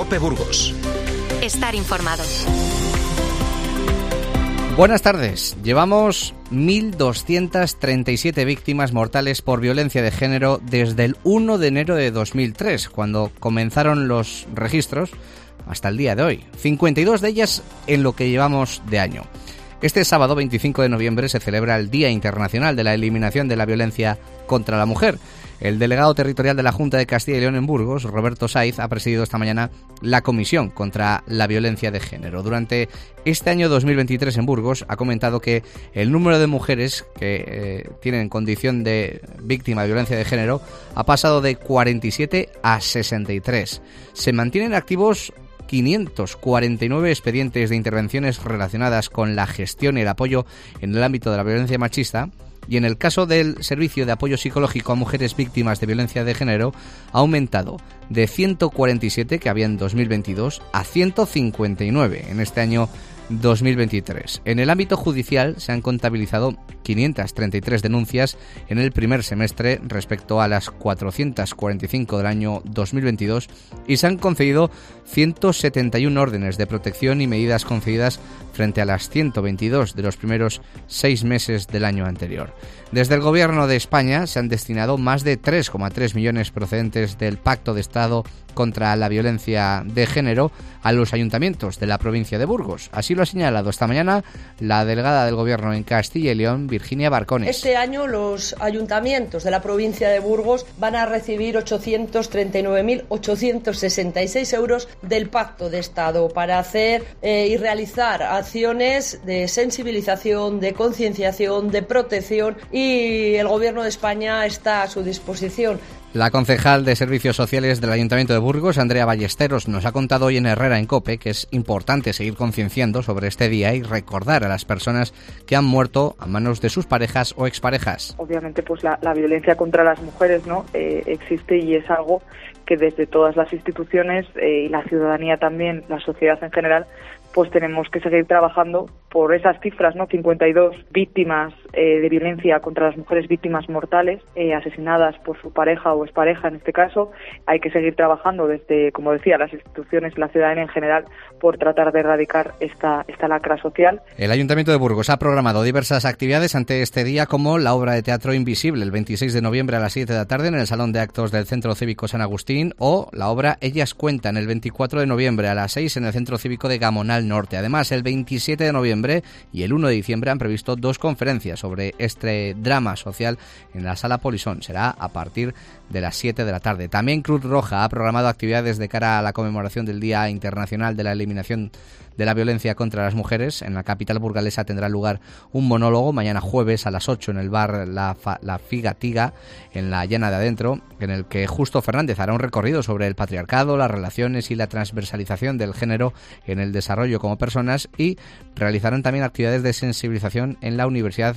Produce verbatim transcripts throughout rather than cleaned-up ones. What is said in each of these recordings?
COPE Burgos. Estar informado. Buenas tardes. Llevamos mil doscientas treinta y siete víctimas mortales por violencia de género desde el uno de enero de dos mil tres, cuando comenzaron los registros, hasta el día de hoy. cincuenta y dos de ellas en lo que llevamos de año. Este sábado veinticinco de noviembre se celebra el Día Internacional de la Eliminación de la Violencia contra la Mujer. El delegado territorial de la Junta de Castilla y León en Burgos, Roberto Saiz, ha presidido esta mañana la Comisión contra la Violencia de Género. Durante este año dos mil veintitrés en Burgos ha comentado que el número de mujeres que eh, tienen condición de víctima de violencia de género ha pasado de cuarenta y siete a sesenta y tres. Se mantienen activos quinientos cuarenta y nueve expedientes de intervenciones relacionadas con la gestión y el apoyo en el ámbito de la violencia machista. Y en el caso del Servicio de Apoyo Psicológico a Mujeres Víctimas de Violencia de Género ha aumentado de ciento cuarenta y siete que había en dos mil veintidós a ciento cincuenta y nueve en este año dos mil veintitrés. En el ámbito judicial se han contabilizado quinientas treinta y tres denuncias en el primer semestre respecto a las cuatrocientas cuarenta y cinco del año dos mil veintidós y se han concedido ciento setenta y uno órdenes de protección y medidas concedidas frente a las ciento veintidós de los primeros seis meses del año anterior. Desde el Gobierno de España se han destinado más de tres coma tres millones procedentes del Pacto de Estado contra la Violencia de Género a los ayuntamientos de la provincia de Burgos. Así lo ha señalado esta mañana la delegada del Gobierno en Castilla y León, Virginia Barcones. Este año los ayuntamientos de la provincia de Burgos van a recibir ochocientos treinta y nueve mil ochocientos sesenta y seis euros del Pacto de Estado para hacer eh, y realizar acciones de sensibilización, de concienciación, de protección, y el Gobierno de España está a su disposición. La concejal de Servicios Sociales del Ayuntamiento de Burgos, Andrea Ballesteros, nos ha contado hoy en Herrera en COPE que es importante seguir concienciando sobre este día y recordar a las personas que han muerto a manos de sus parejas o exparejas. Obviamente, pues la, la violencia contra las mujeres, ¿no? Eh, existe y es algo que desde todas las instituciones eh, y la ciudadanía también, la sociedad en general, pues tenemos que seguir trabajando por esas cifras, ¿no? cincuenta y dos víctimas eh, de violencia contra las mujeres, víctimas mortales, eh, asesinadas por su pareja o expareja en este caso. Hay que seguir trabajando desde, como decía, las instituciones, la ciudadanía en general, por tratar de erradicar esta, esta lacra social. El Ayuntamiento de Burgos ha programado diversas actividades ante este día, como la obra de teatro Invisible, el veintiséis de noviembre a las siete de la tarde en el Salón de Actos del Centro Cívico San Agustín, o la obra Ellas Cuentan, el veinticuatro de noviembre a las seis en el Centro Cívico de Gamonal Norte. Además, el veintisiete de noviembre y el uno de diciembre han previsto dos conferencias sobre este drama social en la Sala Polisón. Será a partir de las siete de la tarde. También Cruz Roja ha programado actividades de cara a la conmemoración del Día Internacional de la Eliminación de la Violencia contra las Mujeres. En la capital burgalesa tendrá lugar un monólogo mañana jueves a las ocho en el bar La, Fa, La Figatiga, en la Llana de Adentro, en el que Justo Fernández hará un recorrido sobre el patriarcado, las relaciones y la transversalización del género en el desarrollo como personas, y realizarán también actividades de sensibilización en la Universidad,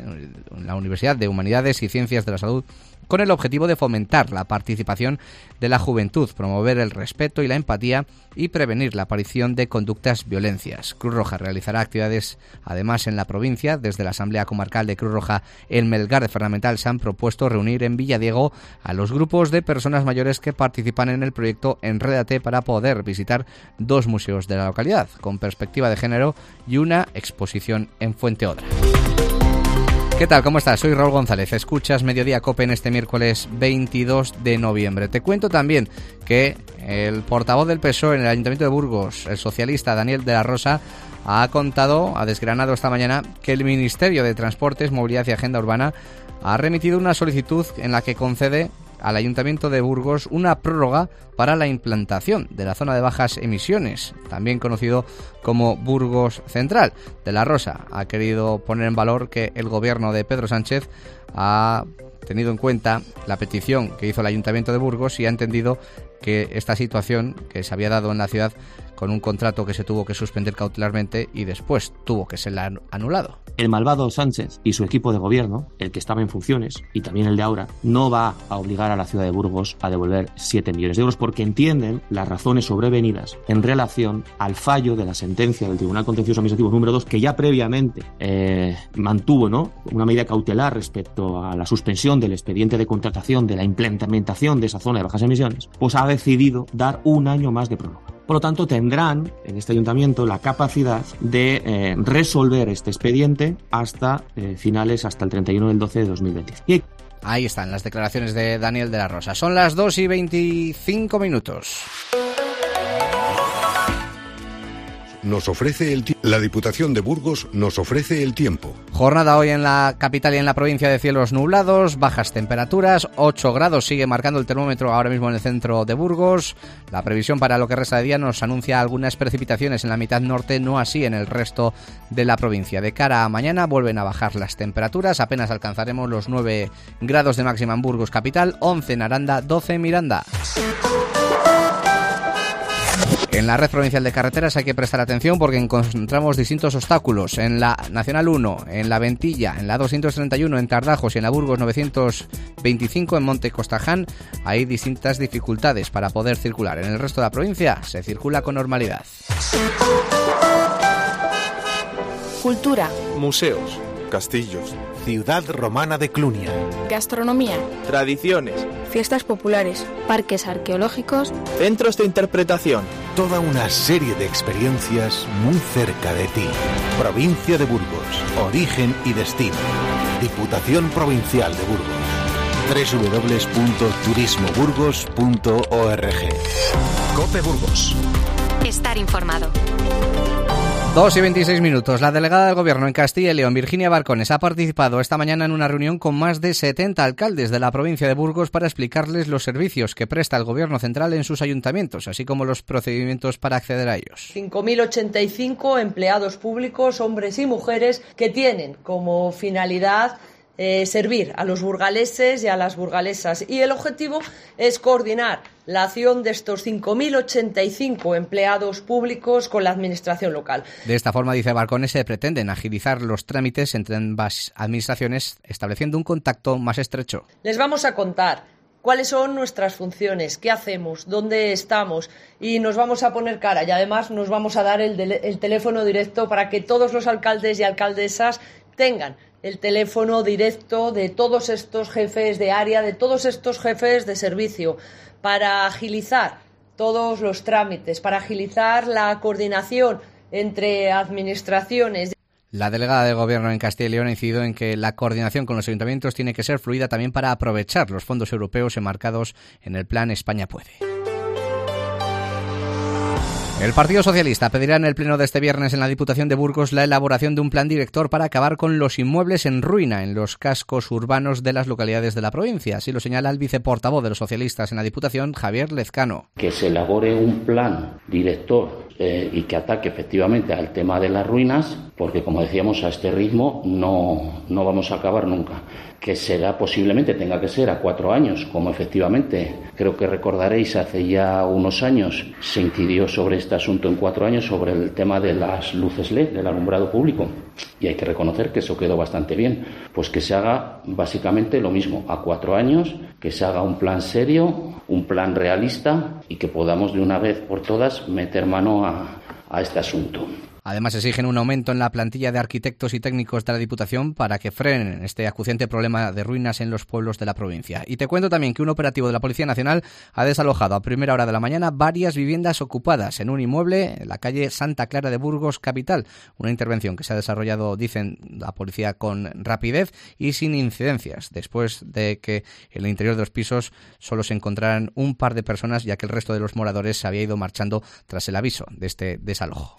en la Universidad de Humanidades y Ciencias de la Salud, con el objetivo de fomentar la participación de la juventud, promover el respeto y la empatía y prevenir la aparición de conductas violencias. Cruz Roja realizará actividades además en la provincia. Desde la Asamblea Comarcal de Cruz Roja en Melgar de Fernamental se han propuesto reunir en Villadiego a los grupos de personas mayores que participan en el proyecto Enrédate para poder visitar dos museos de la localidad con perspectiva de género y una exposición en Fuenteodra. ¿Qué tal? ¿Cómo estás? Soy Raúl González. Escuchas Mediodía COPE en este miércoles veintidós de noviembre. Te cuento también que el portavoz del P S O E en el Ayuntamiento de Burgos, el socialista Daniel de la Rosa, ha contado, ha desgranado esta mañana que el Ministerio de Transportes, Movilidad y Agenda Urbana ha remitido una solicitud en la que concede al Ayuntamiento de Burgos una prórroga para la implantación de la zona de bajas emisiones, también conocido como Burgos Central. De la Rosa ha querido poner en valor que el gobierno de Pedro Sánchez ha tenido en cuenta la petición que hizo el Ayuntamiento de Burgos y ha entendido que esta situación que se había dado en la ciudad con un contrato que se tuvo que suspender cautelarmente y después tuvo que ser anulado. El malvado Sánchez y su equipo de gobierno, el que estaba en funciones y también el de ahora, no va a obligar a la ciudad de Burgos a devolver siete millones de euros porque entienden las razones sobrevenidas en relación al fallo de la sentencia del Tribunal Contencioso Administrativo número dos, que ya previamente eh, mantuvo, ¿no?, una medida cautelar respecto a la suspensión del expediente de contratación de la implementación de esa zona de bajas emisiones, pues ha decidido dar un año más de prórroga. Por lo tanto, tendrán en este ayuntamiento la capacidad de eh, resolver este expediente hasta eh, finales, hasta el treinta y uno del doce de dos mil veinticinco. Ahí están las declaraciones de Daniel de la Rosa. Son las dos y veinticinco minutos. Nos ofrece el la Diputación de Burgos nos ofrece el tiempo. Jornada hoy en la capital y en la provincia de cielos nublados, bajas temperaturas, ocho grados sigue marcando el termómetro ahora mismo en el centro de Burgos. La previsión para lo que resta de día nos anuncia algunas precipitaciones en la mitad norte, no así en el resto de la provincia. De cara a mañana vuelven a bajar las temperaturas, apenas alcanzaremos los nueve grados de máxima en Burgos capital, once en Aranda, doce en Miranda. En la red provincial de carreteras hay que prestar atención porque encontramos distintos obstáculos. En la Nacional uno, en la Ventilla, en la doscientos treinta y uno en Tardajos y en la Burgos novecientos veinticinco en Monte Costaján hay distintas dificultades para poder circular. En el resto de la provincia se circula con normalidad. Cultura. Museos. Castillos. Ciudad romana de Clunia. Gastronomía. Tradiciones. Fiestas populares. Parques arqueológicos. Centros de interpretación. Toda una serie de experiencias muy cerca de ti. Provincia de Burgos. Origen y destino. Diputación Provincial de Burgos. doble u doble u doble u punto turismo burgos punto org. Cope Burgos. Estar informado. dos y veintiséis minutos. La delegada del Gobierno en Castilla y León, Virginia Barcones, ha participado esta mañana en una reunión con más de setenta alcaldes de la provincia de Burgos para explicarles los servicios que presta el Gobierno central en sus ayuntamientos, así como los procedimientos para acceder a ellos. cinco mil ochenta y cinco empleados públicos, hombres y mujeres, que tienen como finalidad Eh, servir a los burgaleses y a las burgalesas, y el objetivo es coordinar la acción de estos cinco mil ochenta y cinco empleados públicos con la administración local. De esta forma, dice Barcones, se pretenden agilizar los trámites entre ambas administraciones, estableciendo un contacto más estrecho. Les vamos a contar cuáles son nuestras funciones, qué hacemos, dónde estamos, y nos vamos a poner cara, y además nos vamos a dar el, de, el teléfono directo para que todos los alcaldes y alcaldesas tengan el teléfono directo de todos estos jefes de área, de todos estos jefes de servicio, para agilizar todos los trámites, para agilizar la coordinación entre administraciones. La delegada del Gobierno en Castilla y León ha incidido en que la coordinación con los ayuntamientos tiene que ser fluida también para aprovechar los fondos europeos enmarcados en el Plan España Puede. El Partido Socialista pedirá en el pleno de este viernes en la Diputación de Burgos la elaboración de un plan director para acabar con los inmuebles en ruina en los cascos urbanos de las localidades de la provincia. Así lo señala el viceportavoz de los socialistas en la Diputación, Javier Lezcano. Que se elabore un plan director eh, y que ataque efectivamente al tema de las ruinas, porque como decíamos, a este ritmo no, no vamos a acabar nunca. Que será posiblemente, tenga que ser a cuatro años, como efectivamente creo que recordaréis hace ya unos años se incidió sobre este asunto en cuatro años, sobre el tema de las luces L E D, del alumbrado público, y hay que reconocer que eso quedó bastante bien. Pues que se haga básicamente lo mismo, a cuatro años, que se haga un plan serio, un plan realista, y que podamos de una vez por todas meter mano a, a este asunto. Además, exigen un aumento en la plantilla de arquitectos y técnicos de la Diputación para que frenen este acuciante problema de ruinas en los pueblos de la provincia. Y te cuento también que un operativo de la Policía Nacional ha desalojado a primera hora de la mañana varias viviendas ocupadas en un inmueble en la calle Santa Clara de Burgos capital. Una intervención que se ha desarrollado, dicen la policía, con rapidez y sin incidencias, después de que en el interior de los pisos solo se encontraran un par de personas, ya que el resto de los moradores se había ido marchando tras el aviso de este desalojo.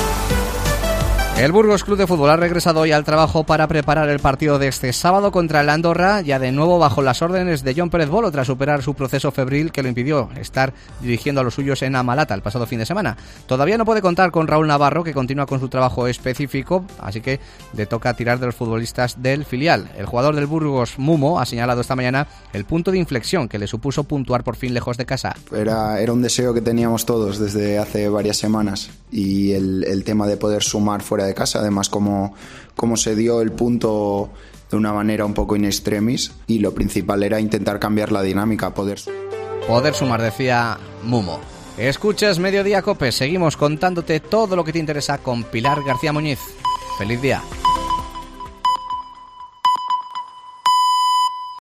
El Burgos Club de Fútbol ha regresado hoy al trabajo para preparar el partido de este sábado contra el Andorra, ya de nuevo bajo las órdenes de John Pérez Bolo, tras superar su proceso febril que lo impidió estar dirigiendo a los suyos en Amalata el pasado fin de semana. Todavía no puede contar con Raúl Navarro, que continúa con su trabajo específico, así que le toca tirar de los futbolistas del filial. El jugador del Burgos, Mumo, ha señalado esta mañana el punto de inflexión que le supuso puntuar por fin lejos de casa. Era, era un deseo que teníamos todos desde hace varias semanas, y el, el tema de poder sumar fuera de casa, además como, como se dio el punto de una manera un poco in extremis, y lo principal era intentar cambiar la dinámica, poder poder sumar, decía Mumo. Escuchas Mediodía Cope, seguimos contándote todo lo que te interesa con Pilar García Muñiz. Feliz día.